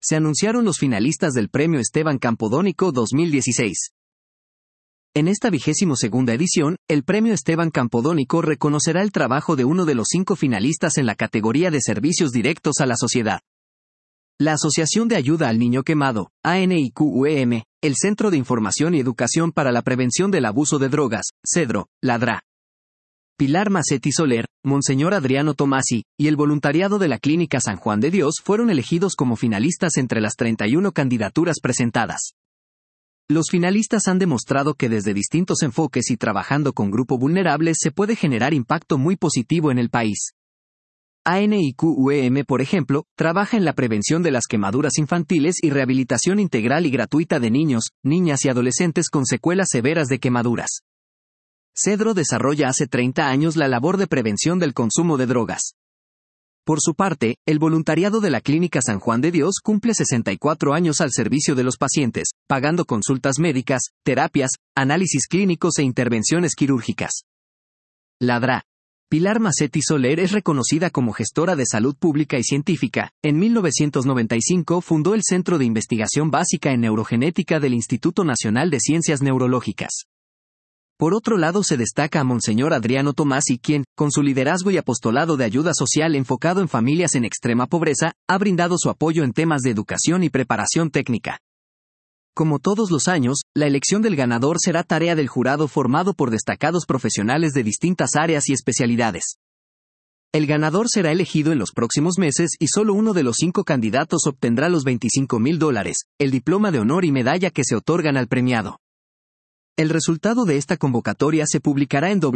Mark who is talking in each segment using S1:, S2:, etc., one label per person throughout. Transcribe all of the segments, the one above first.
S1: se anunciaron los finalistas del Premio Esteban Campodónico 2016. En esta 22ª edición, el Premio Esteban Campodónico reconocerá el trabajo de uno de los 5 finalistas en la categoría de servicios directos a la sociedad. La Asociación de Ayuda al Niño Quemado, ANIQUEM, el Centro de Información y Educación para la Prevención del Abuso de Drogas, CEDRO, Ladra. Pilar Massetti Soler, Monseñor Adriano Tomasi, y el voluntariado de la Clínica San Juan de Dios fueron elegidos como finalistas entre las 31 candidaturas presentadas. Los finalistas han demostrado que desde distintos enfoques y trabajando con grupos vulnerables se puede generar impacto muy positivo en el país. ANIQUEM, por ejemplo, trabaja en la prevención de las quemaduras infantiles y rehabilitación integral y gratuita de niños, niñas y adolescentes con secuelas severas de quemaduras. CEDRO desarrolla hace 30 años la labor de prevención del consumo de drogas. Por su parte, el voluntariado de la Clínica San Juan de Dios cumple 64 años al servicio de los pacientes, pagando consultas médicas, terapias, análisis clínicos e intervenciones quirúrgicas. Ladra. Pilar Massetti Soler es reconocida como gestora de salud pública y científica. En 1995 fundó el Centro de Investigación Básica en Neurogenética del Instituto Nacional de Ciencias Neurológicas. Por otro lado se destaca a Monseñor Adriano Tomasi, quien, con su liderazgo y apostolado de ayuda social enfocado en familias en extrema pobreza, ha brindado su apoyo en temas de educación y preparación técnica. Como todos los años, la elección del ganador será tarea del jurado formado por destacados profesionales de distintas áreas y especialidades. El ganador será elegido en los próximos meses y solo uno de los 5 candidatos obtendrá los $25,000, el diploma de honor y medalla que se otorgan al premiado. El resultado de esta convocatoria se publicará en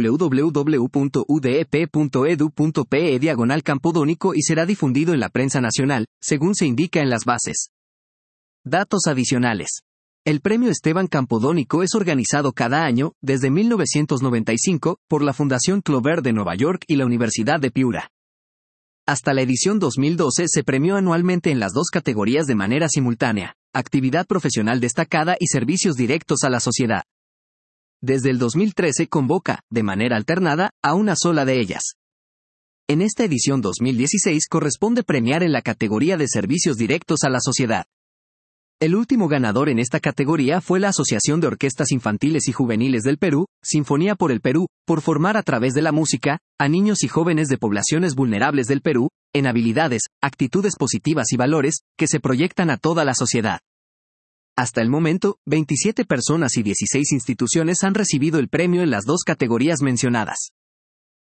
S1: www.udep.edu.pe/campodónico y será difundido en la prensa nacional, según se indica en las bases. Datos adicionales. El Premio Esteban Campodónico es organizado cada año, desde 1995, por la Fundación Clover de Nueva York y la Universidad de Piura. Hasta la edición 2012 se premió anualmente en las 2 categorías de manera simultánea: actividad profesional destacada y servicios directos a la sociedad. Desde el 2013 convoca, de manera alternada, a una sola de ellas. En esta edición 2016 corresponde premiar en la categoría de servicios directos a la sociedad. El último ganador en esta categoría fue la Asociación de Orquestas Infantiles y Juveniles del Perú, Sinfonía por el Perú, por formar a través de la música, a niños y jóvenes de poblaciones vulnerables del Perú, en habilidades, actitudes positivas y valores, que se proyectan a toda la sociedad. Hasta el momento, 27 personas y 16 instituciones han recibido el premio en las 2 categorías mencionadas.